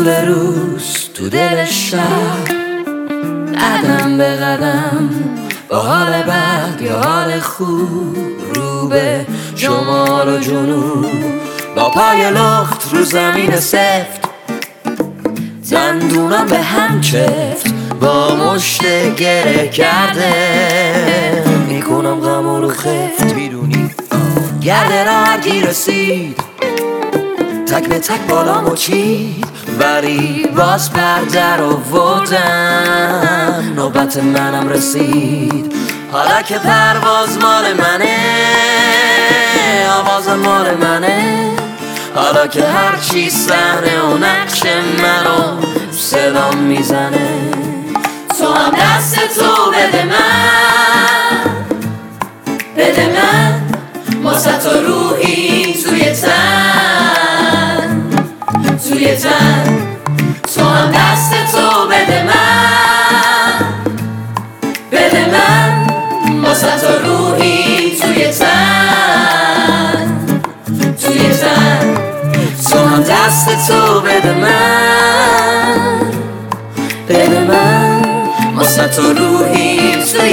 طول روز تو دل شب، قدم به قدم با حال بد یا حال خوب، رو به شمال و جنوب، با پای لخت رو زمین سفت، دندونم به هم چفت، با مشت گره کرده میکنم غم رو خفت. میدونی گرده را هرکی رسید، تک به تک بالامو چید، ولی باز پر آوردم، نوبت منم رسید. حالا که پرواز مال منه، آواز مال منه، حالا که هرچی صحنه و نقش منو صدام میزنه، تو هم دست تو بده من، بده من، واسه تو روحی توی تن، توی تن، تو هم دست تو بده من، بده من، واسه تو روحی توی تن، توی تن، تو هم دست تو بده من، بده من، واسه تو روحی توی